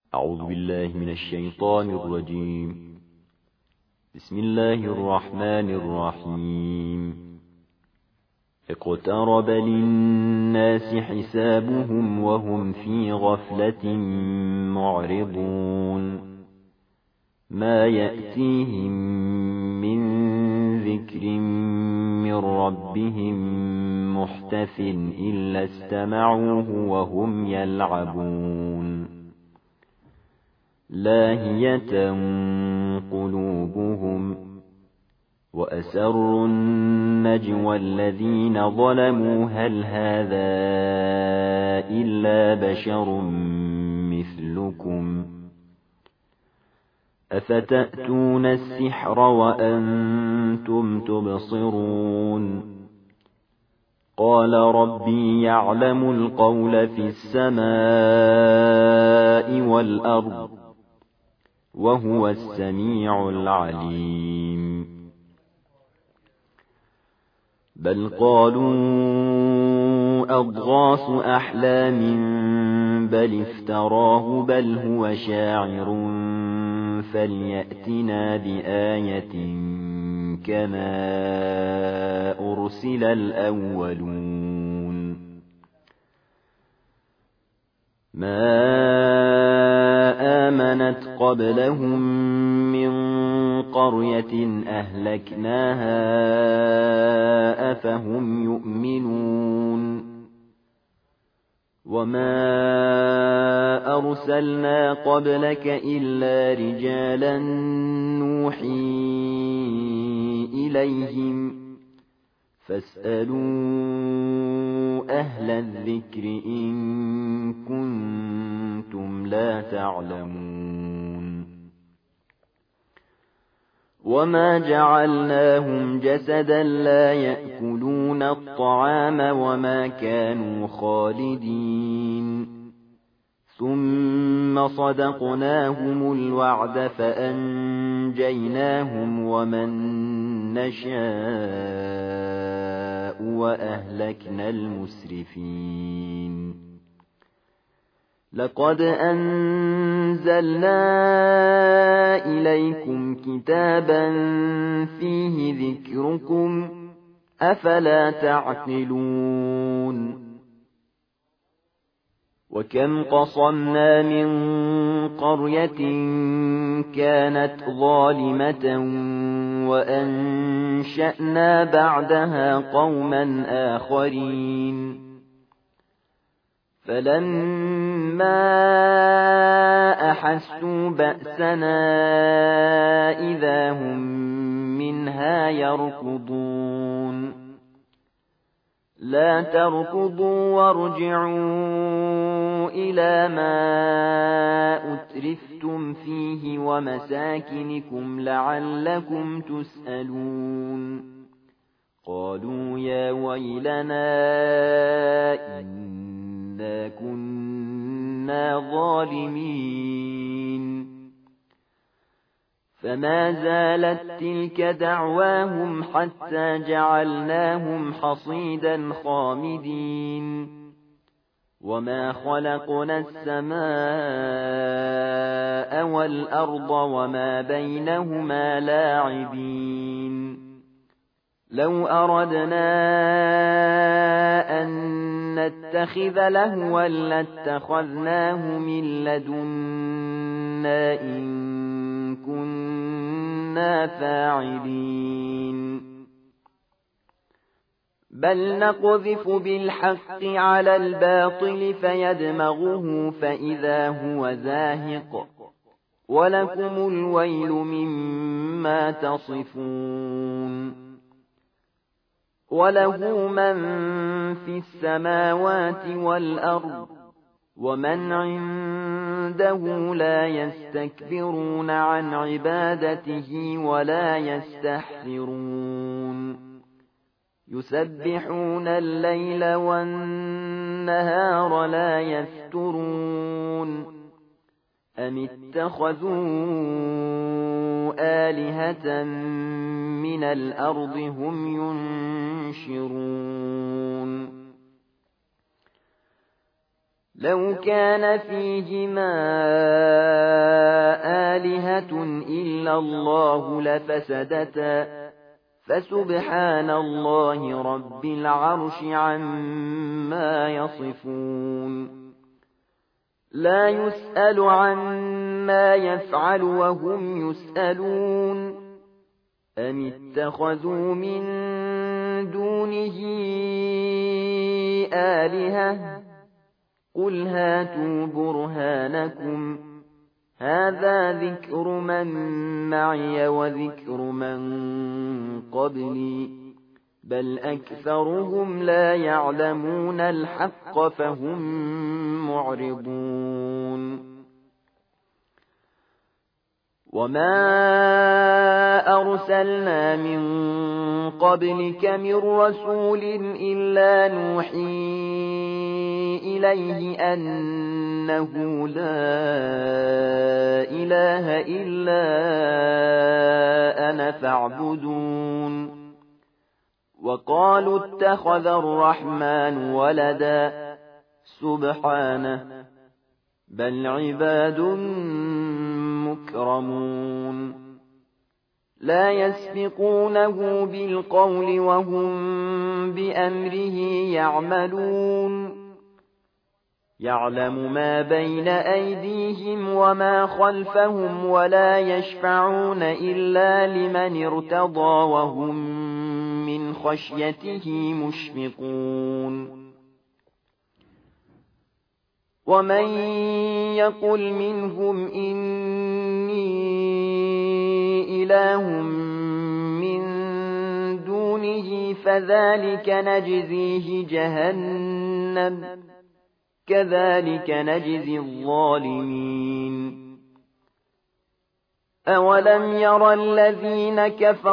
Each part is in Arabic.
أعوذ بالله من الشيطان الرجيم. بسم الله الرحمن الرحيم. اقترب للناس حسابهم وهم في غفلة معرضون. ما يأتيهم من ذكر من ربهم محدث إلا استمعوه وهم يلعبون. لاهية قلوبهم وأسروا النجوى الذين ظلموا هل هذا إلا بشر مثلكم أفتأتون السحر وأنتم تبصرون. قال ربي يعلم القول في السماء والأرض وهو السميع العليم. بل قالوا أضغاث أحلام بل افتراه بل هو شاعر فليأتنا بآية كما أرسل الأولون. ما آمنت قبلهم من قرية أهلكناها أفهم يؤمنون. وما أرسلنا قبلك إلا رجالا نوحي إليهم فاسألوا أهل الذكر إن كنتم لا تعلمون. وما جعلناهم جسدا لا يأكلون الطعام وما كانوا خالدين. ثم صدقناهم الوعد فأنجيناهم ومن نشاء وأهلكنا المسرفين. لقد أنزلنا إليكم كتابا فيه ذكركم أفلا تعقلون. وكم قصمنا من قرية كانت ظالمة وأنشأنا بعدها قوما آخرين. فلما أحسوا بأسنا إذا هم منها يركضون. لا تركضوا وارجعوا إلى ما أترفتم فيه ومساكنكم لعلكم تسألون. قالوا يا ويلنا إنا كنا ظالمين. فما زالت تلك دعواهم حتى جعلناهم حصيدا خامدين. وما خلقنا السماء والأرض وما بينهما لاعبين. لو أردنا أن نتخذ لهوا لاتخذناه من لدنا إن كنا فاعلين. بل نقذف بالحق على الباطل فيدمغه فإذا هو زاهق ولكم الويل مما تصفون. وله من في السماوات والأرض ومن عنده لا يستكبرون عن عبادته ولا يستحسرون. يسبحون الليل والنهار لا يفترون. أم اتخذوا آلهة من الأرض هم ينشرون. لو كان فيهما آلهة إلا الله لفسدتا فسبحان الله رب العرش عما يصفون لا يسأل عما يفعل وهم يسألون أم اتخذوا من دونه آلهة قل هاتوا برهانكم هذا ذكر من معي وذكر من قبلي بل أكثرهم لا يعلمون الحق فهم معرضون وما أرسلنا من قبلك من رسول إلا نوحي إليه أنه لا إله إلا أنا فاعبدون وقالوا اتخذ الرحمن ولدا سبحانه بل عباد مكرمون لا يسبقونه بالقول وهم بأمره يعملون يعلم ما بين أيديهم وما خلفهم ولا يشفعون إلا لمن ارتضى وهم من خشيته مشفقون ومن يقل منهم إني إله من دونه فذلك نجزيه جهنم كذلك نجزي الظالمين أولم ير الذين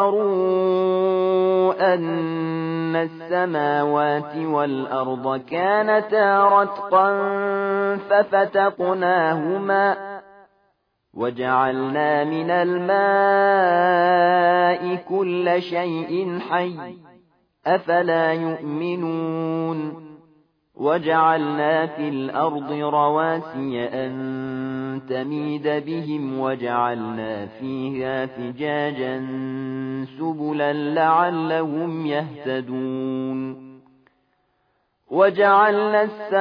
كفروا أن السماوات والأرض كانتا رتقا ففتقناهما وجعلنا من الماء كل شيء حي أفلا يؤمنون وجعلنا في الأرض رواسي أن تميد بهم وجعلنا فيها فجاجا سبلا لعلهم يهتدون وجعلنا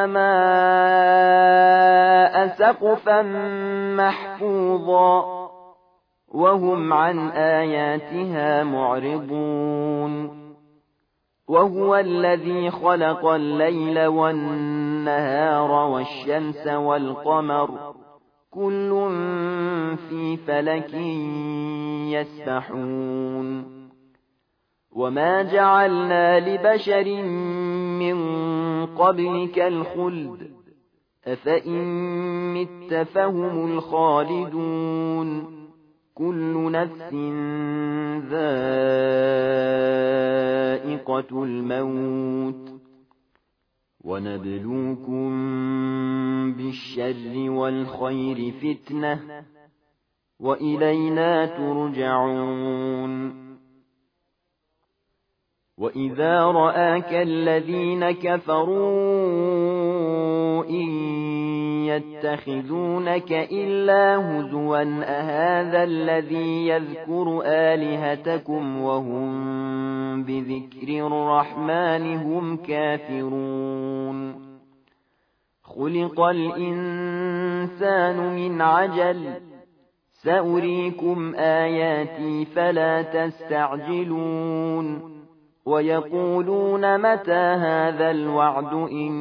السماء سقفا محفوظا وهم عن آياتها معرضون وهو الذي خلق الليل والنهار والشمس والقمر كل في فلك يسبحون وما جعلنا لبشر من قبلك الخلد أفإن مت فهم الخالدون كل نفس ذائقة الموت ونبلوكم بالشر والخير فتنة وإلينا ترجعون وإذا رآك الذين كفروا إن يتخذونك إلا هزوا أهذا الذي يذكر آلهتكم وهم بذكر الرحمن هم كافرون خلق الإنسان من عجل سأريكم آياتي فلا تستعجلون ويقولون متى هذا الوعد إن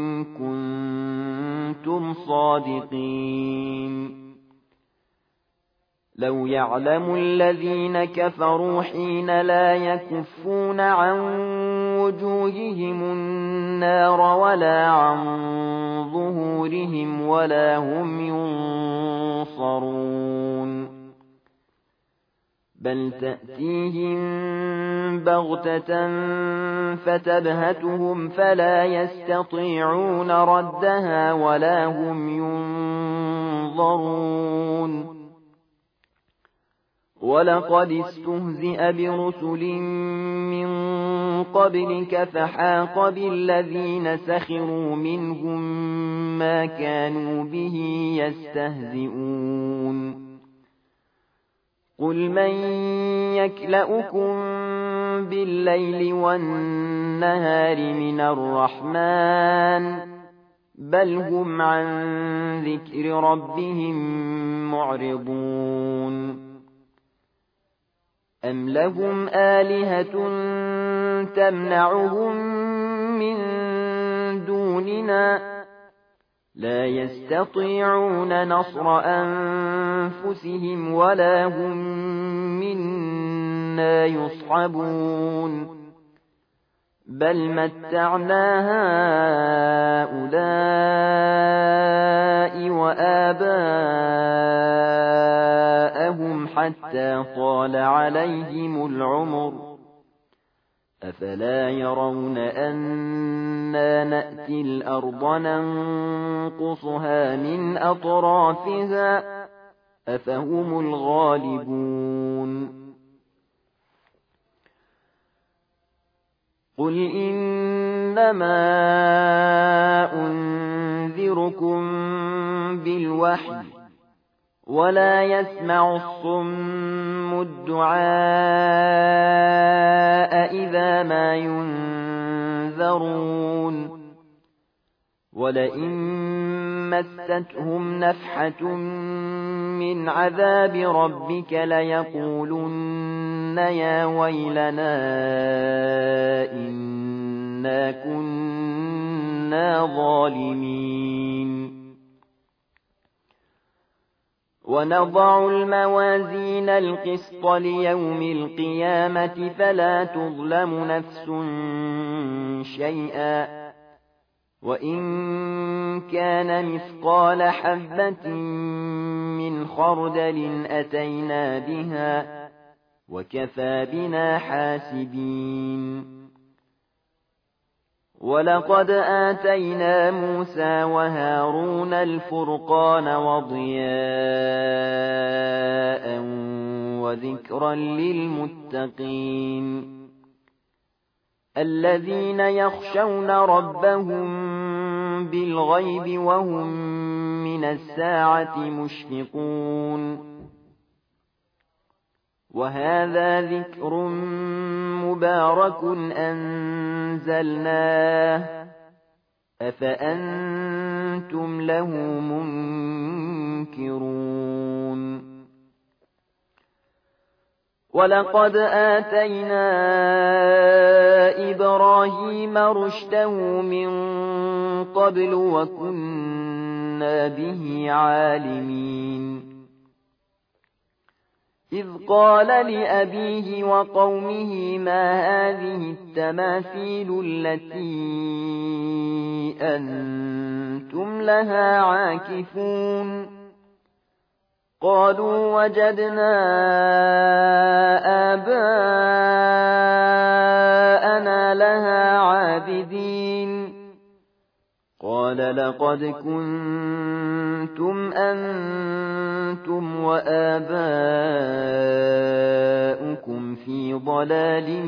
كنتم صادقين لو يعلم الذين كفروا حين لا يكفون عن وجوههم النار ولا عن ظهورهم ولا هم ينصرون بل تأتيهم بغتة فتبهتهم فلا يستطيعون ردها ولا هم ينظرون ولقد استهزئ برسل من قبلك فحاق بالذين سخروا منهم ما كانوا به يستهزئون قل من يكلؤكم بالليل والنهار من الرحمن بل هم عن ذكر ربهم معرضون أم لهم آلهة تمنعهم من دوننا لا يستطيعون نصر أنفسهم ولا هم منا يصحبون بل متعنا هؤلاء وآباءهم حتى طال عليهم العمر أفلا يرون أنا نأتي الأرض ننقصها من أطرافها أفهم الغالبون قل إنما أنذركم بالوحي ولا يسمع الصم الدعاء إذا ما ينذرون ولئن مستهم نفحة من عذاب ربك ليقولن يا ويلنا إنا كنا ظالمين ونضع الموازين القسط ليوم القيامة فلا تظلم نفس شيئا وإن كان مثقال حبة من خردل أتينا بها وكفى بنا حاسبين ولقد آتينا موسى وهارون الفرقان وضياء وذكرا للمتقين الذين يخشون ربهم بالغيب وهم من الساعة مشفقون وهذا ذكر مبارك أنزلناه أفأنتم له منكرون ولقد آتينا إبراهيم رشده من قبل وكنا به عالمين إذ قال لأبيه وقومه ما هذه التماثيل التي أنتم لها عاكفون قالوا وجدنا آباءنا لها عابدين قال لقد كنتم أنتم وآباؤكم في ضلال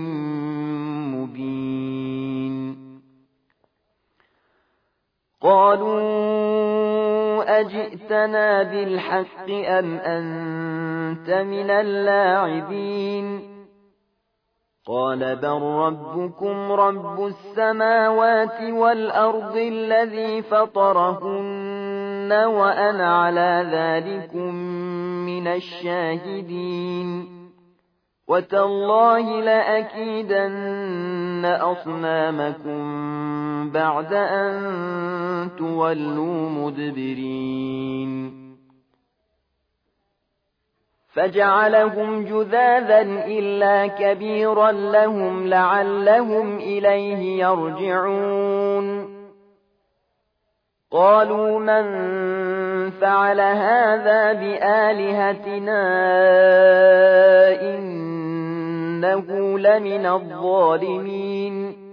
مبين قالوا أجئتنا بالحق أم أنت من اللاعبين قال بل ربكم رب السماوات والأرض الذي فطرهن وأنا على ذلكم من الشاهدين وتالله لأكيدن أصنامكم بعد أن تولوا مدبرين فجعلهم جذاذا إلا كبيرا لهم لعلهم إليه يرجعون قالوا من فعل هذا بآلهتنا إنه لمن الظالمين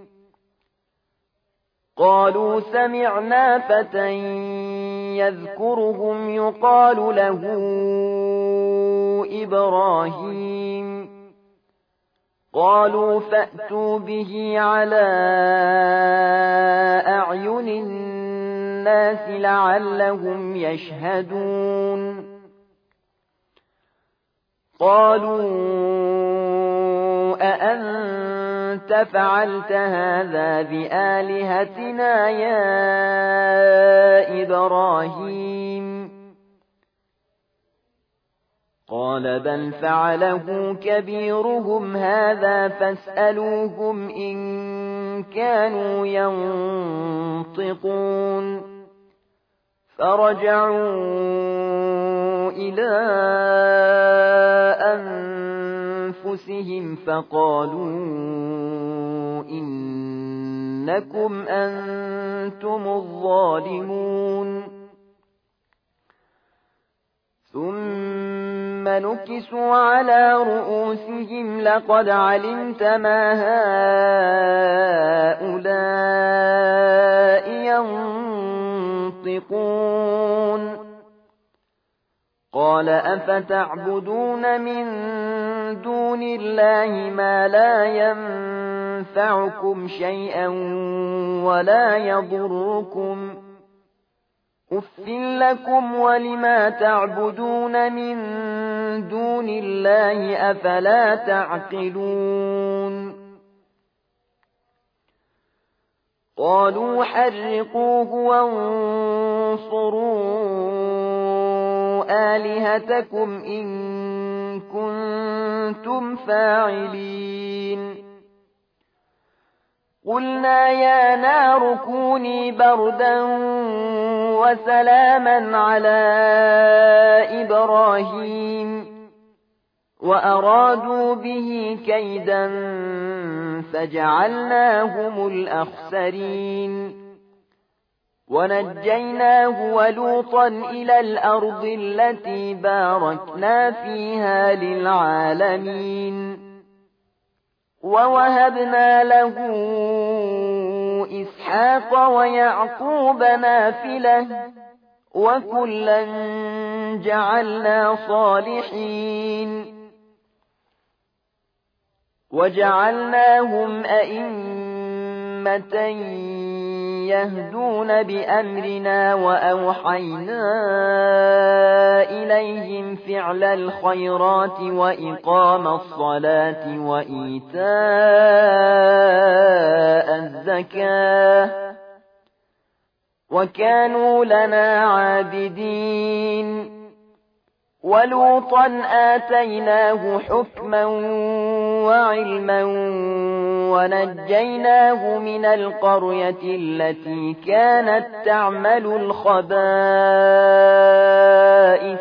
قالوا سمعنا فتى يذكرهم يقال له إبراهيم قالوا فأتوا به على أعين الناس لعلهم يشهدون قالوا أأنت فعلت هذا بآلهتنا يا إبراهيم قال بل فعله كبيرهم هذا فاسألوهم إن كانوا ينطقون فرجعوا إلى أنفسهم فقالوا إنكم أنتم الظالمون ثم نكسوا على رؤوسهم لقد علمت ما هؤلاء ينطقون قال أفتعبدون من دون الله ما لا ينفعكم شيئا ولا يضركم أُفٍّ لكم ولما تعبدون من دون الله أفلا تعقلون قالوا حرقوه وانصروا آلهتكم إن كنتم فاعلين قلنا يا نار كوني بردا وسلاما على إبراهيم وأرادوا به كيدا فجعلناهم الأخسرين ونجيناه ولوطا إلى الأرض التي باركنا فيها للعالمين ووهبنا له إسحاق ويعقوب نافلة وكلا جعلنا صالحين وجعلناهم أئمة يهدون بأمرنا وأوحينا إليهم فعل الخيرات وإقام الصلاة وإيتاء الزكاة وكانوا لنا عابدين ولوطا آتيناه حكما وعلما ونجيناه من القرية التي كانت تعمل الخبائث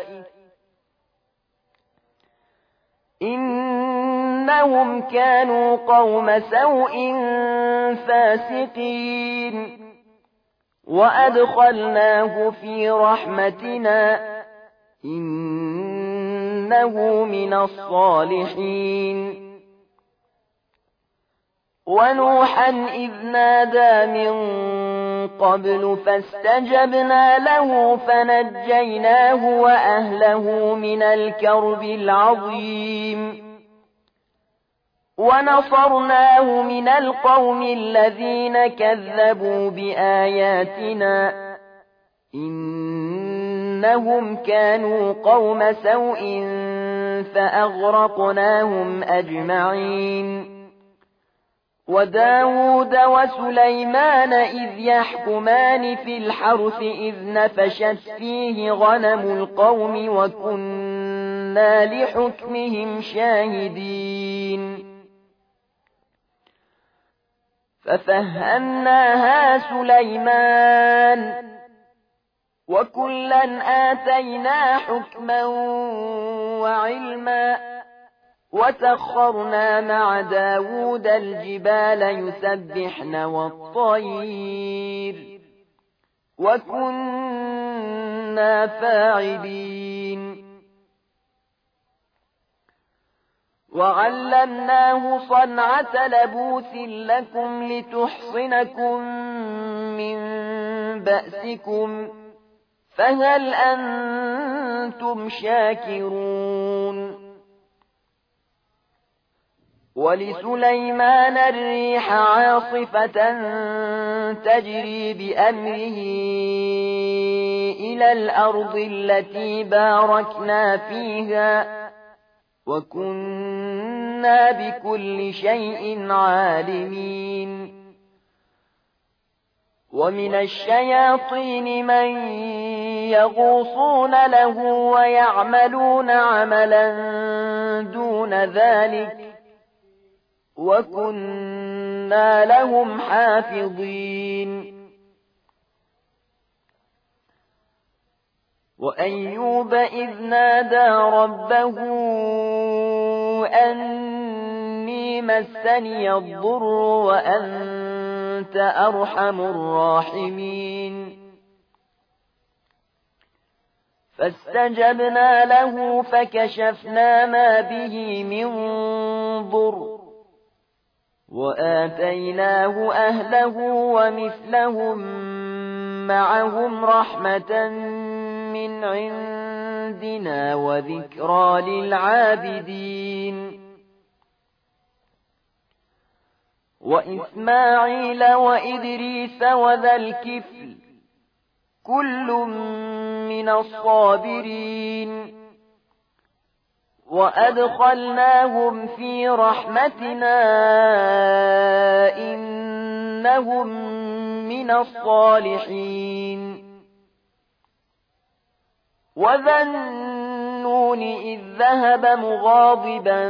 إنهم كانوا قوم سوء فاسقين وأدخلناه في رحمتنا إنه من الصالحين ونوحا إذ نادى من قبل فاستجبنا له فنجيناه وأهله من الكرب العظيم ونصرناه من القوم الذين كذبوا بآياتنا إنهم كانوا قوم سوء فأغرقناهم أجمعين وداود وسليمان إذ يحكمان في الحرث إذ نفشت فيه غنم القوم وكنا لحكمهم شاهدين ففهمناها سليمان وكلا آتينا حكما وعلما وسخرنا مع داود الجبال يسبحن والطير وكنا فاعلين وعلمناه صنعة لبوس لكم لتحصنكم من بأسكم فهل أنتم شاكرون ولسليمان الريح عاصفة تجري بأمره إلى الأرض التي باركنا فيها وكنا بكل شيء عالمين ومن الشياطين من يغوصون له ويعملون عملا دون ذلك وكنا لهم حافظين وأيوب إذ نادى ربه أني مسني الضر وأنت أرحم الراحمين فاستجبنا له فكشفنا ما به من ضر وآتيناه أهله ومثلهم معهم رحمة من عندنا وذكرى للعابدين وإسماعيل وإدريس وذا الكفل كل من الصابرين وأدخلناهم في رحمتنا إنهم من الصالحين وذا النون إذ ذهب مغاضبا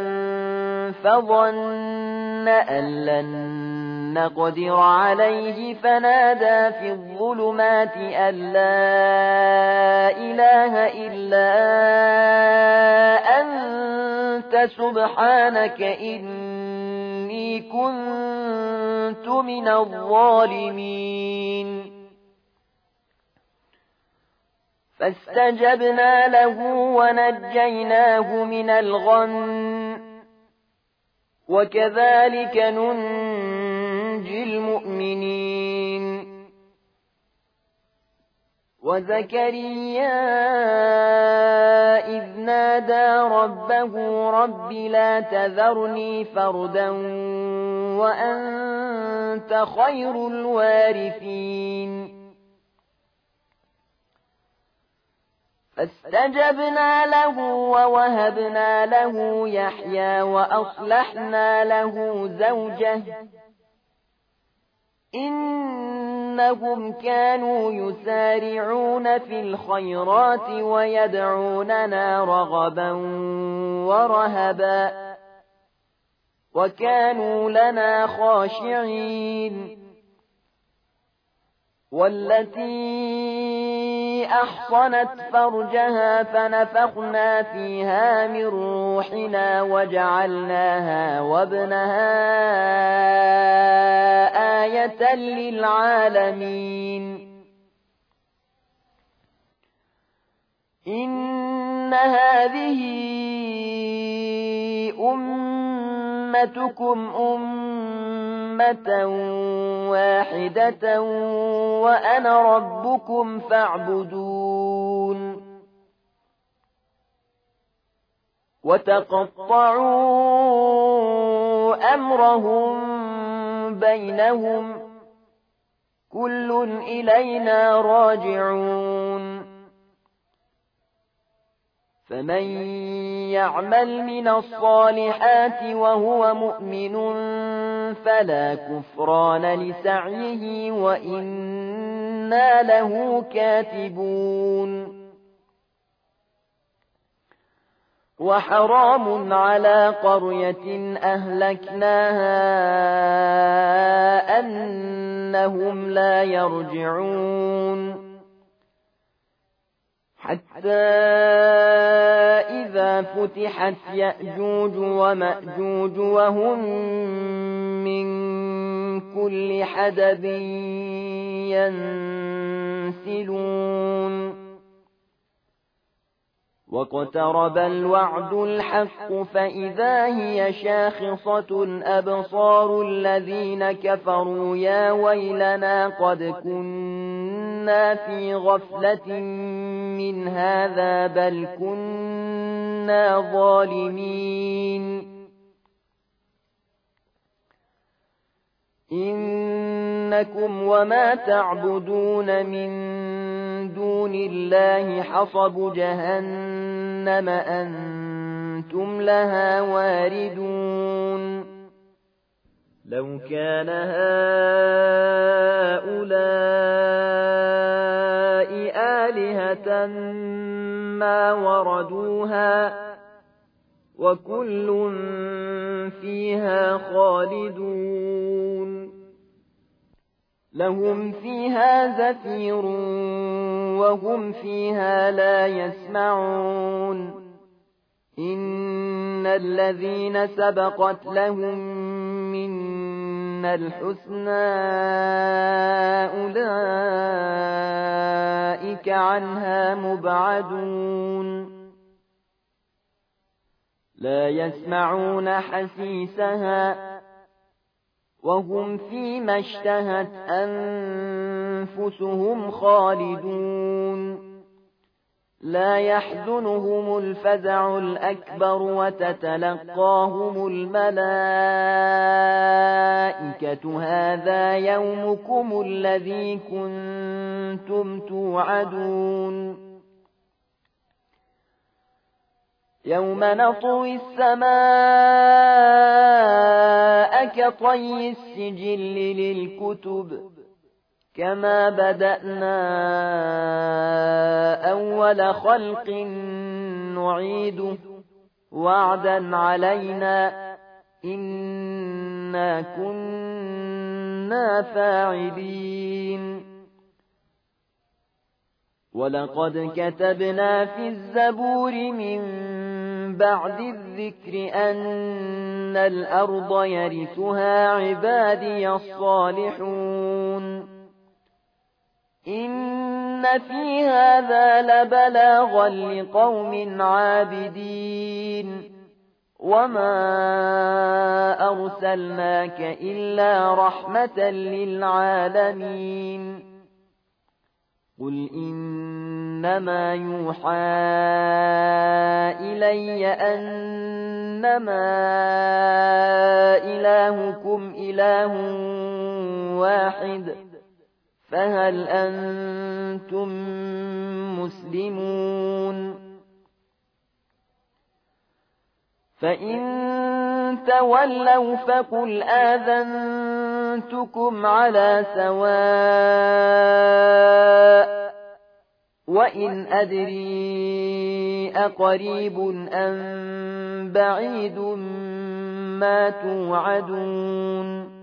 فظن أن لن نقدر عليه فنادى في الظلمات أن لا إله إلا أنت سبحانك إني كنت من الظالمين فاستجبنا له ونجيناه من الغم وكذلك ننجي المؤمنين وزكريا إذ نادى ربه رب لا تذرني فردا وأنت خير الوارثين فاستجبنا له ووهبنا له يحيى وأصلحنا له زوجه إنهم كانوا يسارعون في الخيرات ويدعوننا رغبا ورهبا وكانوا لنا خاشعين والتي أحصنت فرجها فنفخنا فيها من روحنا وجعلناها وابنها آية للعالمين إن هذه أمتكم أمة واحدة وأنا ربكم فاعبدون وتقطعوا أمرهم بينهم كل إلينا راجعون فمن يعمل من الصالحات وهو مؤمن فلا كفران لسعيه وإنا له كاتبون وحرام على قرية أهلكناها أنهم لا يرجعون حتى إذا فتحت يأجوج ومأجوج وهم من كل حدب ينسلون واقترب الوعد الحق فإذا هي شاخصة أبصار الذين كفروا يا ويلنا قد كنا في غفلة من هذا بل كنا ظالمين إنكم وما تعبدون من دون الله حصب جهنم أنتم لها واردون لو كان هؤلاء آلهة ما وردوها وكل فيها خالدون لهم فيها زفير وهم فيها لا يسمعون إن الذين سبقت لهم منا الحسنى أولئك عنها مبعدون لا يسمعون حسيسها وهم فيما اشتهت أنفسهم خالدون لا يحزنهم الفزع الأكبر وتتلقاهم الملائكة هذا يومكم الذي كنتم توعدون يوم نطوي السماء كطي السجل للكتب كما بدأنا أول خلق نعيده وعدا علينا إنا كنا فاعلين ولقد كتبنا في الزبور من بعد الذكر أن الأرض يرثها عبادي الصالحون إن في هذا لبلاغا لقوم عابدين وما أرسلناك إلا رحمة للعالمين قل إنما يوحى إلي أنما إلهكم إله واحد فهل أنتم مسلمون فإن تولوا فقل آذنتكم على سواء وإن أدري أقريب أم بعيد ما توعدون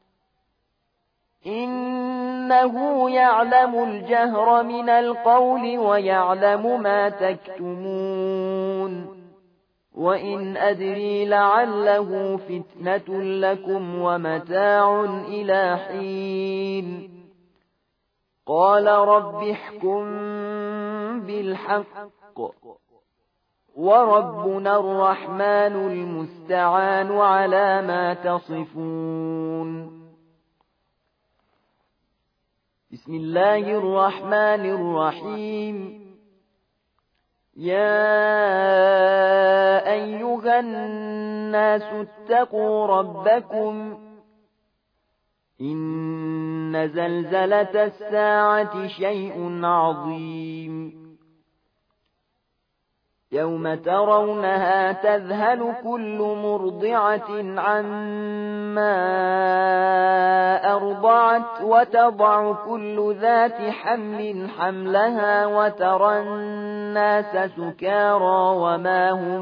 إنه يعلم الجهر من القول ويعلم ما تكتمون وإن أدري لعله فتنة لكم ومتاع إلى حين قال رب احكم بالحق وربنا الرحمن المستعان على ما تصفون بسم الله الرحمن الرحيم يا أيها الناس اتقوا ربكم إن زلزلة الساعة شيء عظيم يوم ترونها تذهل كل مرضعة عما أرضعت وتضع كل ذات حمل حملها وترى الناس سكارى وما هم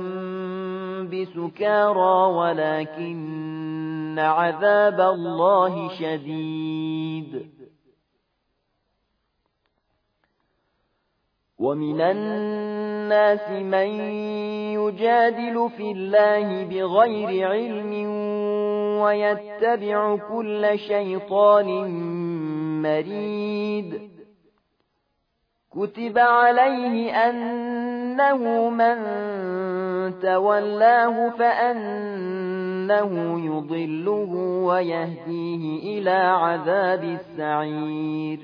بسكارى ولكن عذاب الله شديد ومن الناس من يجادل في الله بغير علم ويتبع كل شيطان مريد كتب عليه أنه من تولاه فأنه يضله ويهديه إلى عذاب السعير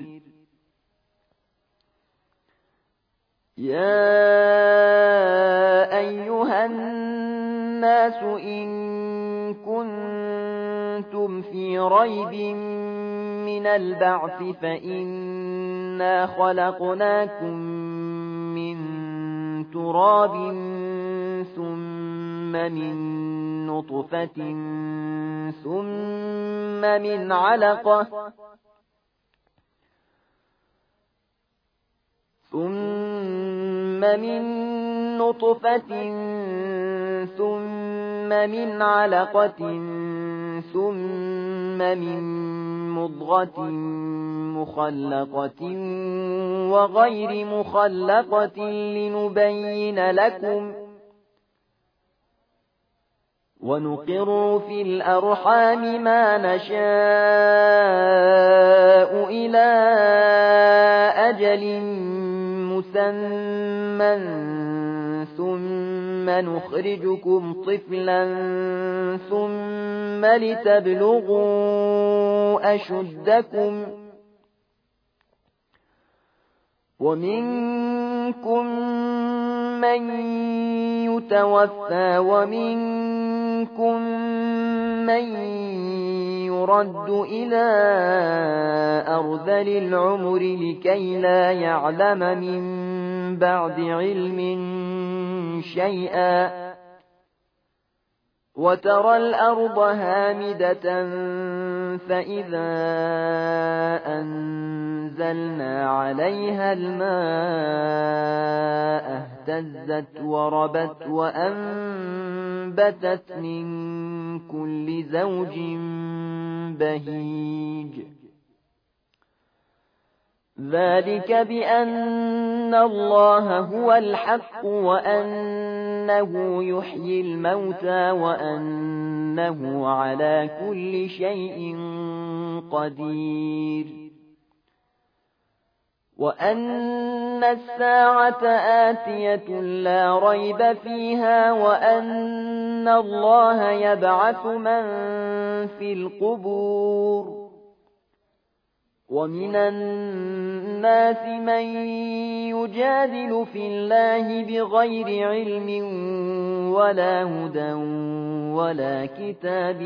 يا أيها الناس إن كنتم في ريب من البعث فإنا خلقناكم من تراب ثم من نطفة ثم من علقة ثم من علقة ثم من مضغة مخلقة وغير مخلقة لنبين لكم ونقر في الأرحام ما نشاء إلى أجل مسمى ثم نخرجكم طفلا ثم لتبلغوا أشدكم ومنكم من يتوفى ومنكم من يرد إلى أرذل العمر لكي لا يعلم من بعد علم شيئا وترى الأرض هامدة فإذا أنزلنا عليها الماء اهتزت وربت وأنبتت من كل زوج بهيج ذلك بأن الله هو الحق وأنه يحيي الموتى وأنه على كل شيء قدير وأن الساعة آتية لا ريب فيها وأن الله يبعث من في القبور ومن الناس من يجادل في الله بغير علم ولا هدى ولا كتاب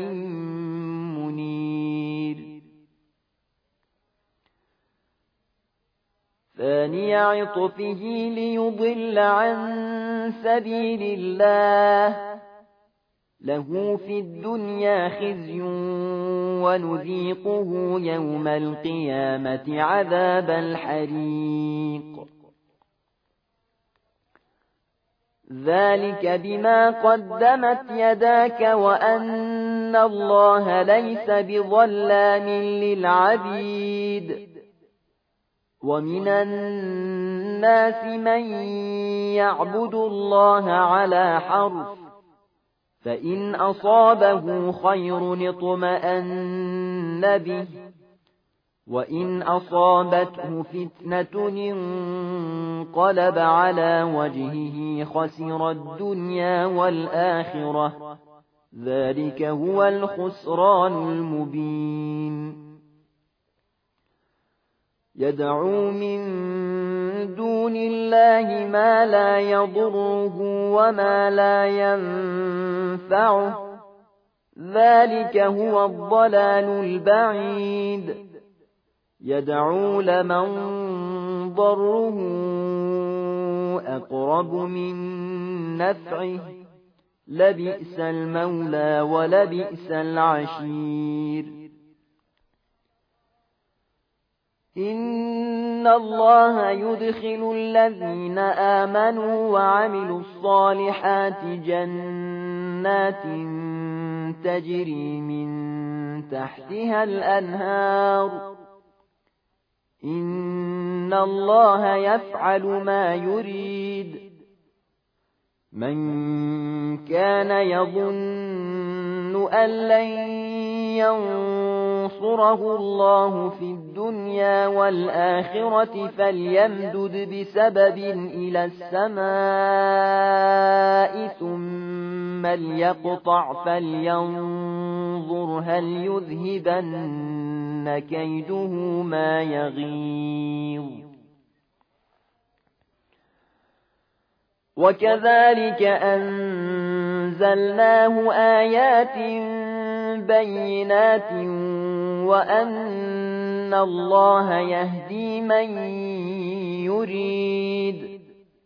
منير ثاني عطفه ليضل عن سبيل الله له في الدنيا خزي ونذيقه يوم القيامة عذاب الحريق ذلك بما قدمت يداك وأن الله ليس بظلام للعبيد ومن الناس من يعبد الله على حرف فإن أصابه خير اطمأن به وإن أصابته فتنة انقلب على وجهه خسر الدنيا والآخرة ذلك هو الخسران المبين يدعو من دون الله ما لا يضره وما لا ينفعه ذلك هو الضلال البعيد يدعو لمن ضره أقرب من نفعه لبئس المولى ولبئس العشير إن الله يدخل الذين آمنوا وعملوا الصالحات جنات تجري من تحتها الأنهار إن الله يفعل ما يريد من كان يظن أن لن ينصره الله في الدنيا والآخرة فليمدد بسبب إلى السماء ثم ليقطع فلينظر هل يذهبن كيده ما يغيظ وكذلك أنزلناه آيات بينات وأن الله يهدي من يريد.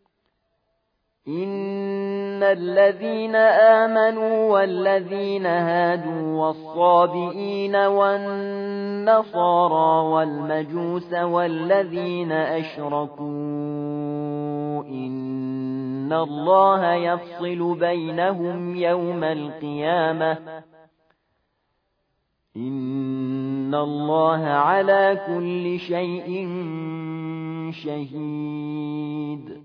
إن الذين آمنوا والذين هادوا والصابئين والنصارى والمجوس والذين أشركوا إن الله يفصل بينهم يوم القيامة إن الله على كل شيء شهيد.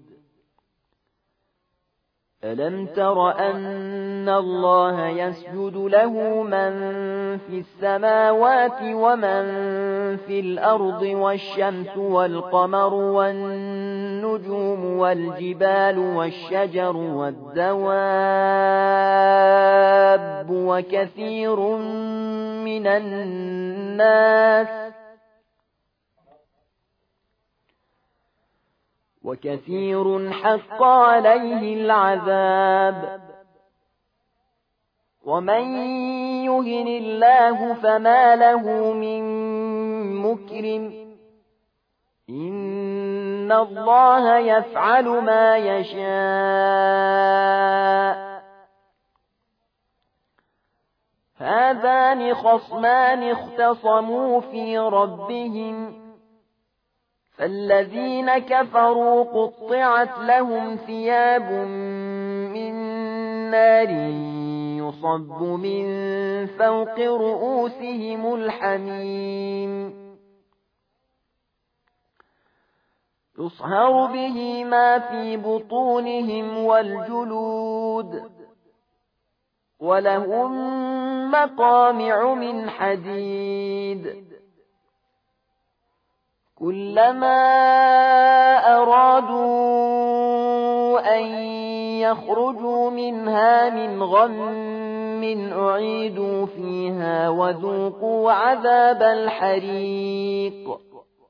ألم تر أن الله يسجد له من في السماوات ومن في الأرض والشمس والقمر والنجوم والجبال والشجر والدواب وكثير حق عليه العذاب. ومن يهن الله فما له من مكرم إن الله يفعل ما يشاء. هذان خصمان اختصموا في ربهم فالذين كفروا قطعت لهم ثياب من نار يصب من فوق رؤوسهم الحميم يصهر به ما في بطونهم والجلود ولهم مقامع من حديد كلما أرادوا أن يخرجوا منها من غم أعيدوا فيها وذوقوا عذاب الحريق.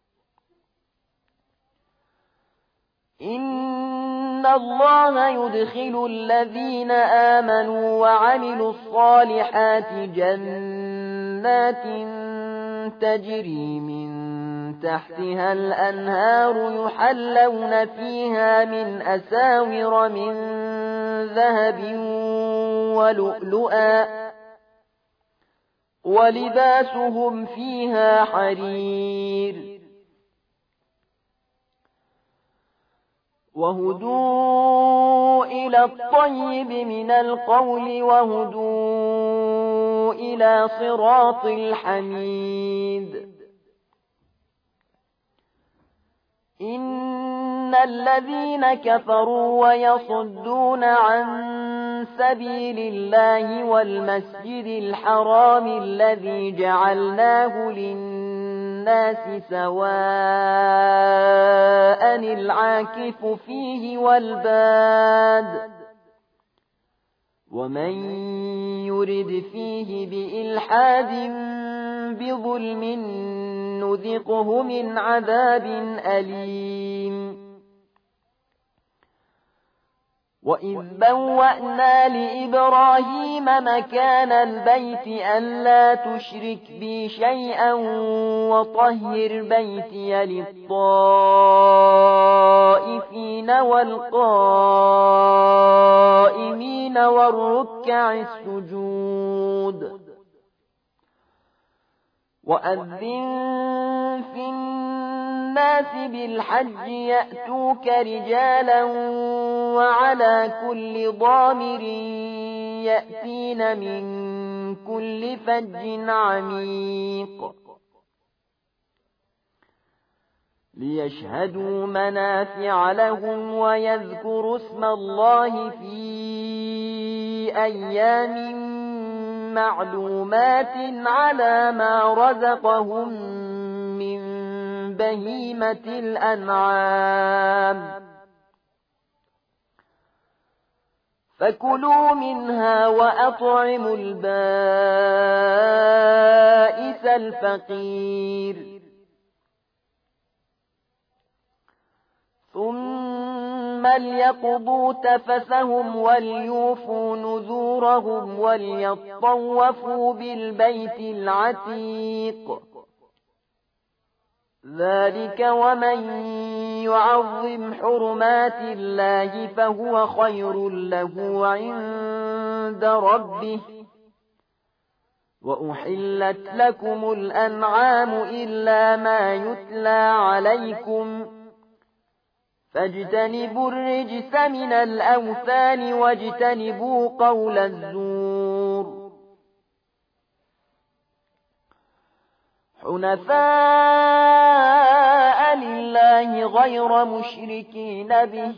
إن الله يدخل الذين آمنوا وعملوا الصالحات جنات تجري من تحتها الأنهار يحلون فيها من أساور من ذهب ولؤلؤا ولباسهم فيها حرير وهدوا إلى الطيب من القول وهدوا إلى صراط الحميد. إن الذين كفروا ويصدون عن سبيل الله والمسجد الحرام الذي جعلناه للناس سواء العاكف فيه والباد ومن يرد فيه بإلحاد بظلم نذقه من عذاب أليم. وإذ بوأنا لإبراهيم مكان البيت ألا تشرك بي شيئا وطهر بيتي للطائفين والقائمين والركع السجود. وأذن في الناس بالحج يأتوك رجالا وعلى كل ضامر يأتين من كل فج عميق ليشهدوا منافع لهم ويذكروا اسم الله في أيام معلومات على ما رزقهم من بهيمة الأنعام فكلوا منها وأطعموا البائس الفقير ثم ثم ليقضوا تفثهم وليوفوا نذورهم وليطوفوا بالبيت العتيق ذلك ومن يعظم حرمات الله فهو خير له عند ربه وأحلت لكم الأنعام إلا ما يتلى عليكم فاجتنبوا الرجس من الأوثان واجتنبوا قول الزور حنفاء لله غير مشركين به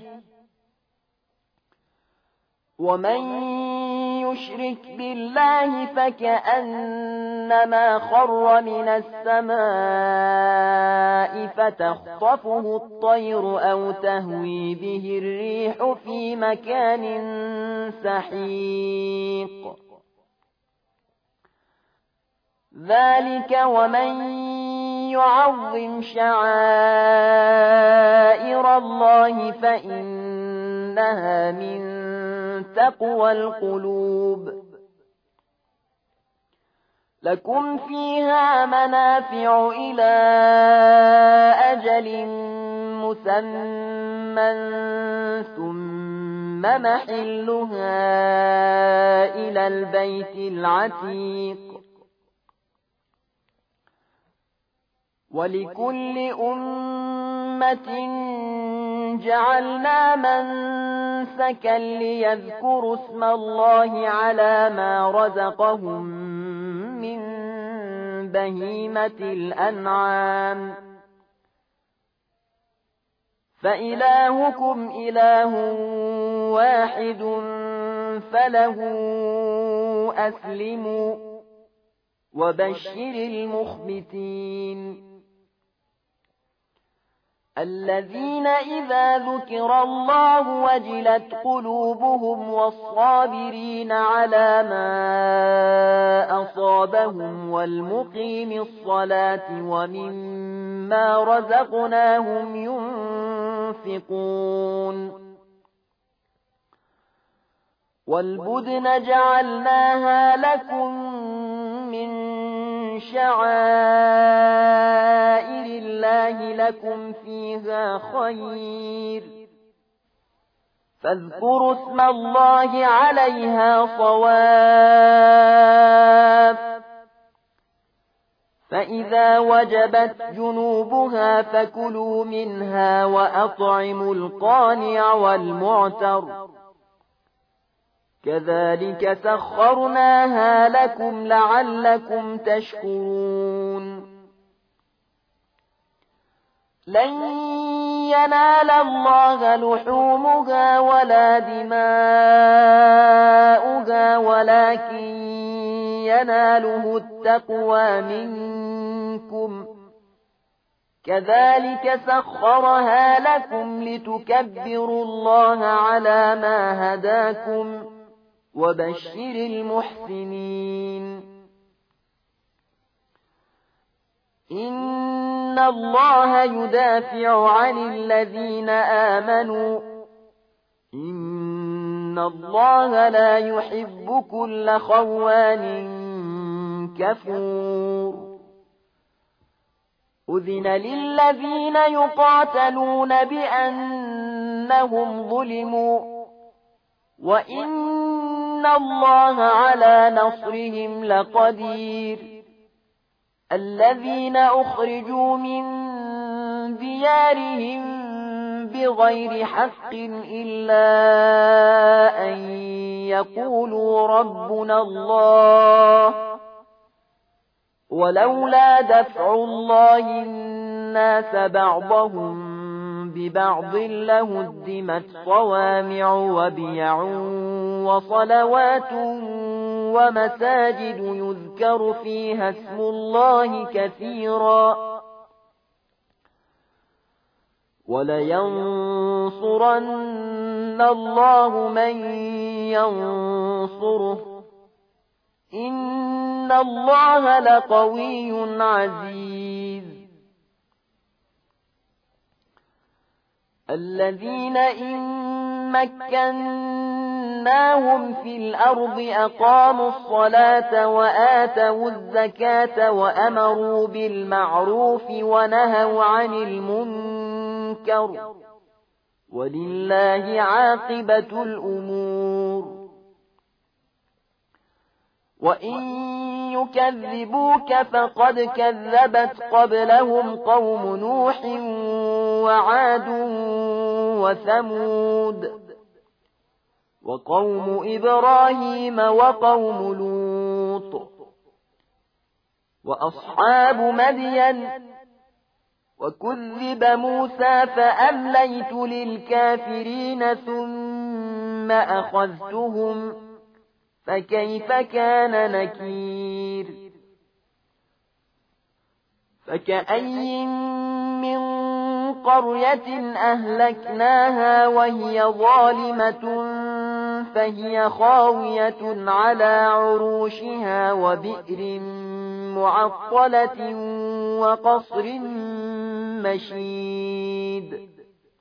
ومن يشرك بالله فكأنما خر من السماء فتخطفه الطير أو تهوي به الريح في مكان سحيق ذلك ومن يعظم شعائر الله فإنها من تقوى القلوب لكم فيها منافع إلى أجل مسمى ثم محلها إلى البيت العتيق ولكل أمة جعلنا منسكا ليذكروا اسم الله على ما رزقهم من بهيمة الأنعام فإلهكم إله واحد فله أسلموا وبشر المخبتين الذين إذا ذكر الله وجلت قلوبهم والصابرين على ما أصابهم والمقيم الصلاة ومما رزقناهم ينفقون والبدن جعلناها لكم من شعائر الله لكم فيها خير فاذكروا اسم الله عليها صواف فإذا وجبت جنوبها فكلوا منها وأطعموا القانع والمعتر كذلك سخرناها لكم لعلكم تشكرون لن ينال الله لحومها ولا دماؤها ولكن يناله التقوى منكم كذلك سخرها لكم لتكبروا الله على ما هداكم وبشر المحسنين إن الله يدافع عن الذين آمنوا إن الله لا يحب كل خوان كفور أذن للذين يقاتلون بأنهم ظلموا وإن الله على نصرهم لقدير الذين أخرجوا من ديارهم بغير حق إلا أن يقولوا ربنا الله ولولا دفع الله الناس بعضهم ببعض لهدمت صوامع وبيع وصلوات ومساجد يذكر فيها اسم الله كثيرا ولينصرن الله من ينصره إن الله لقوي عزيز الذين إن مكناهم في الأرض أقاموا الصلاة وآتوا الزكاة وأمروا بالمعروف ونهوا عن المنكر ولله عاقبة الأمور. وإن يكذبوك فقد كذبت قبلهم قوم نوح وعاد وثمود وقوم إبراهيم وقوم لوط وأصحاب مدين وكذب موسى فأمليت للكافرين ثم أخذتهم فكيف كان نكير. فكأي من قرية أهلكناها وهي ظالمة فهي خاوية على عروشها وبئر معطلة وقصر مشيد.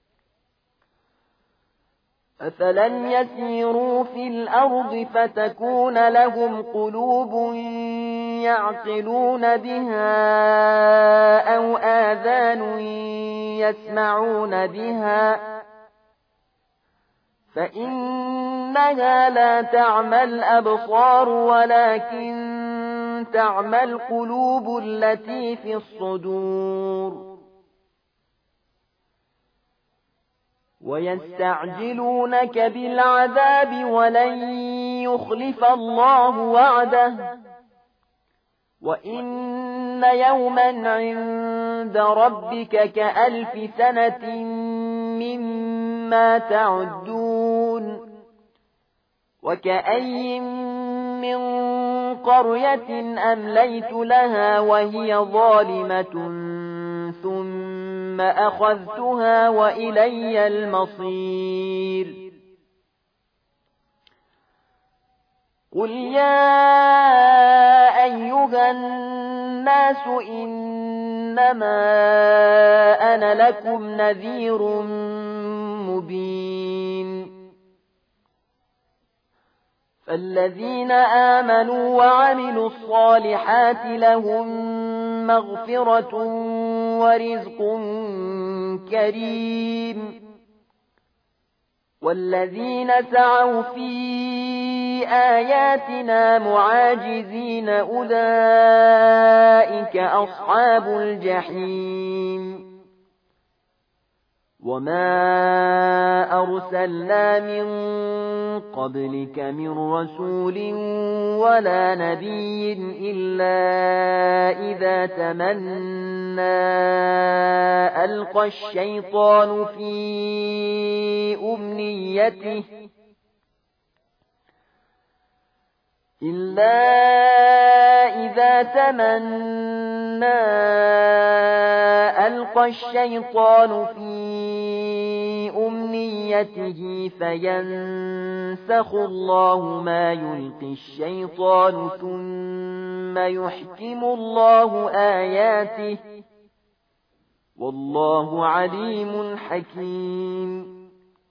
أفلم يسيروا في الأرض فتكون لهم قلوب يعقلون بها أو آذان يسمعون بها فإنها لا تعمى الأبصار ولكن تعمى القلوب التي في الصدور. ويستعجلونك بالعذاب ولن يخلف الله وعده وإن يوما عند ربك كألف سنة مما تعدون. وكأي من قرية أمليت لها وهي ظالمة ثم أخذتها وإلي المصير. قل يا أيها الناس إنما أنا لكم نذير مبين. فالذين آمنوا وعملوا الصالحات لهم مغفرة ورزق كريم. والذين سعوا في آياتنا معاجزين أولئك أصحاب الجحيم. وما أرسلنا من قبلك من رسول ولا نبي إلا إذا تمنى ألقى الشيطان في أمنيته فينسخ الله ما يلقي الشيطان ثم يحكم الله آياته والله عليم حكيم.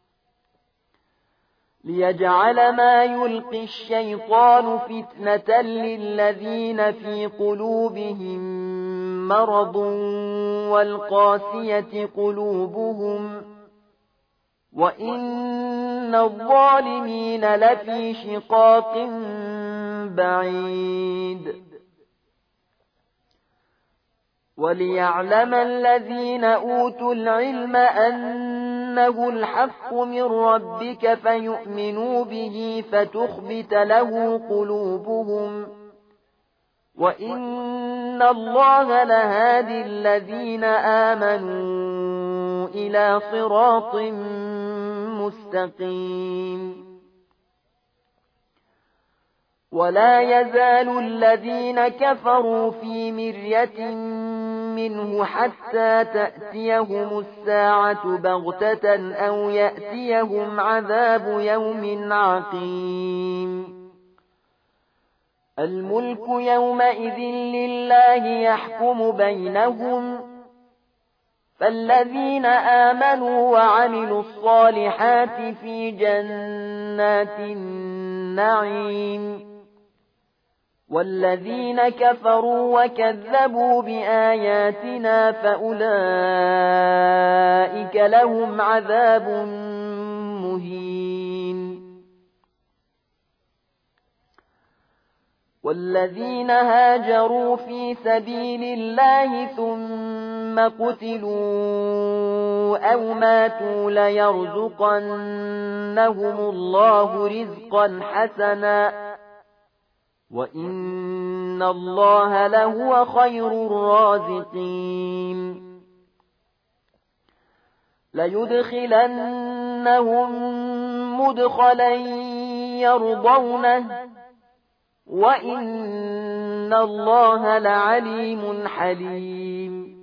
ليجعل ما يلقي الشيطان فتنة للذين في قلوبهم مرض والقاسية قلوبهم وإن الظالمين لفي شقاق بعيد. وليعلم الذين أوتوا العلم أنه الحق من ربك فيؤمنوا به فتخبت له قلوبهم وإن الله لهادي الذين آمنوا إلى صراط مستقيم. ولا يزال الذين كفروا في مرية منه حتى تأتيهم الساعة بغتة أو يأتيهم عذاب يوم عقيم. الملك يومئذ لله يحكم بينهم فالذين آمنوا وعملوا الصالحات في جنات النعيم والذين كفروا وكذبوا بآياتنا فأولئك لهم عذاب مهين والذين هاجروا في سبيل الله ثم قتلوا أو ماتوا ليرزقنهم الله رزقا حسنا وإن الله لهو خير الرازقين ليدخلنهم مدخلا يرضونه وإن الله لعليم حليم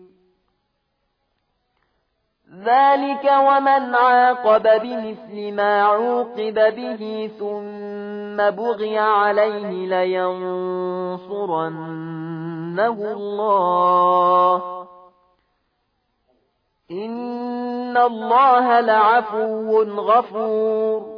ذلك ومن عاقب بمثل ما عوقب به ثم بغي عليه لينصرنه الله إن الله لعفو غفور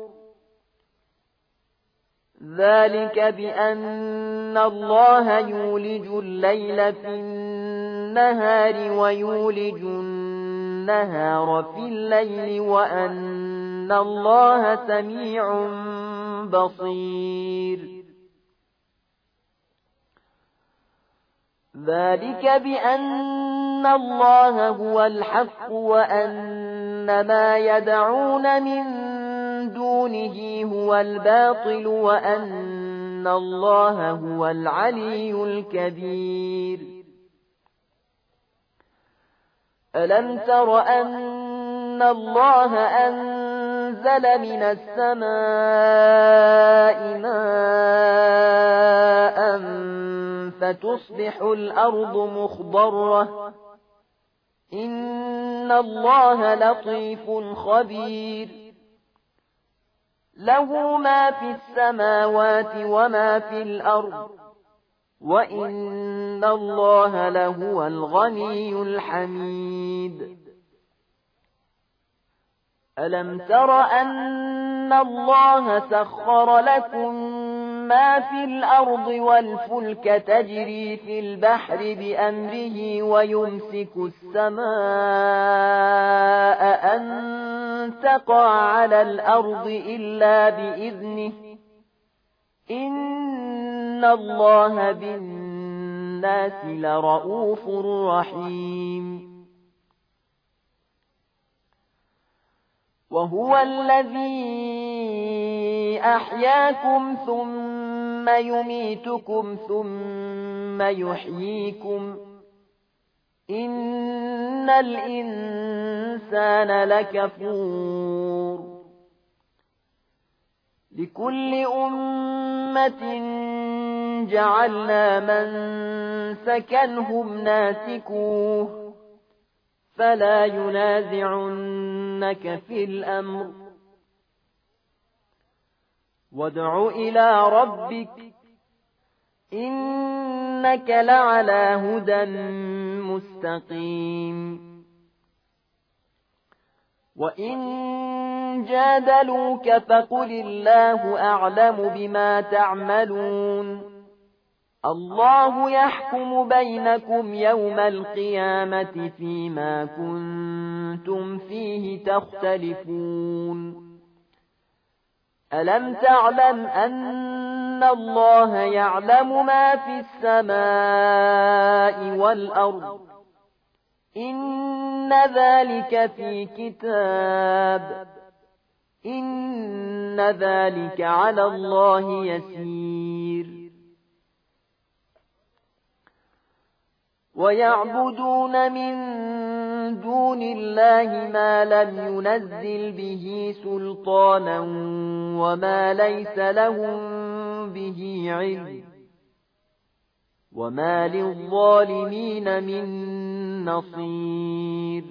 ذلك بأن الله يولج الليل في النهار ويولج النهار في الليل وأن الله سميع بصير ذلك بأن الله هو الحق وأن ما يدعون من دونه هو الباطل وأن الله هو العلي الكبير ألم تر أن الله أنزل من السماء ماء فتصبح الأرض مخضرة إن الله لطيف خبير له ما في السماوات وما في الأرض وإن الله لهو الغني الحميد ألم تر أن الله سخر لكم ما في الأرض والفلك تجري في البحر بأمره ويمسك السماء أن تقع على الأرض إلا بإذنه إن الله بالناس لرؤوف رحيم وهو الذي أحياكم ثم يميتكم ثم يحييكم إن الإنسان لكفور لكل أمة جعلنا من سكنهم ناسكوه فلا ينازعنك في الأمر وادع إلى ربك إنك لعلى هدى مستقيم وإن جادلوك فقل الله أعلم بما تعملون الله يحكم بينكم يوم القيامة فيما كنتم فيه تختلفون ألم تعلم أن الله يعلم ما في السماء والأرض إن ذلك في كتاب إن ذلك على الله يسير ويعبدون من دون الله ما لم ينزل به سلطانا وما ليس لهم به علم وما للظالمين من نصير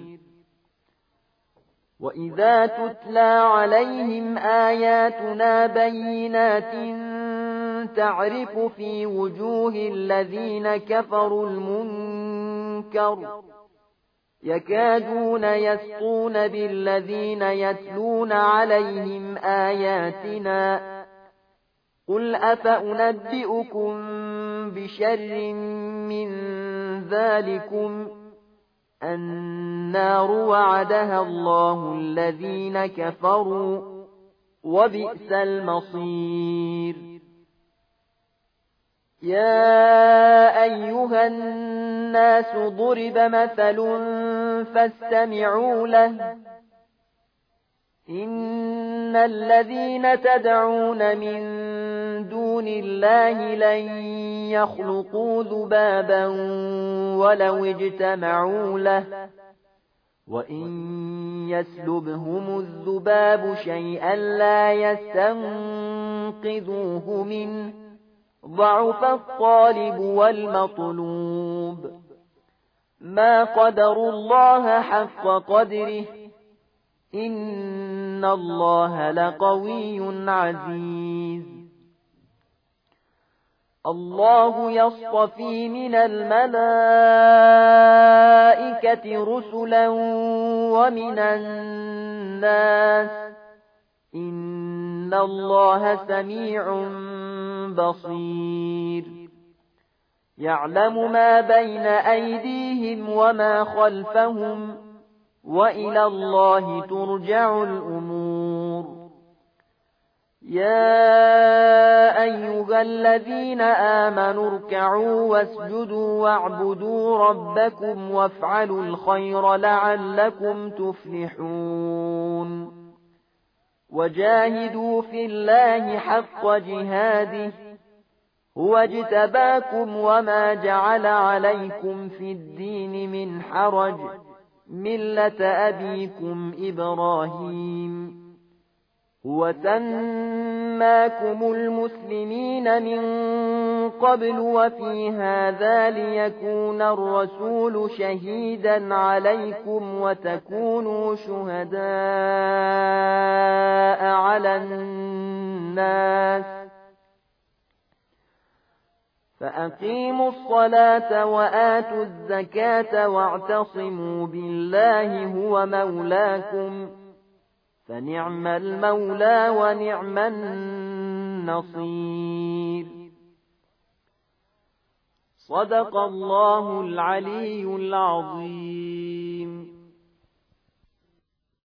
وإذا تتلى عليهم آياتنا بينات تعرف في وجوه الذين كفروا المنكر يكادون يسطون بالذين يتلون عليهم آياتنا قل أفأنبئكم بشر من ذلكم النار وعدها الله الذين كفروا وبئس المصير يا أيها الناس ضرب مثل فاستمعوا له إن الذين تدعون من دون الله لن يخلقوا ذبابا ولو اجتمعوا له وإن يسلبهم الذباب شيئا لا يستنقذوه منه ضعف الطالب والمطلوب ما قدروا الله حق قدره إن الله لقوي عزيز الله يصطفي من الملائكة رسلا ومن الناس إن الله سميع بصير يعلم ما بين أيديهم وما خلفهم وإلى الله ترجع الأمور يا أيها الذين آمنوا اركعوا واسجدوا واعبدوا ربكم وافعلوا الخير لعلكم تفلحون وجاهدوا في الله حق جهاده هو اجتباكم وما جعل عليكم في الدين من حرج ملة أبيكم إبراهيم هو سماكم المسلمين من قبل وفي هذا ليكون الرسول شهيدا عليكم وتكونوا شهداء على الناس فأقيموا الصلاة وآتوا الزكاة واعتصموا بالله هو مولاكم فنعم المولى ونعم النصير صدق الله العلي العظيم.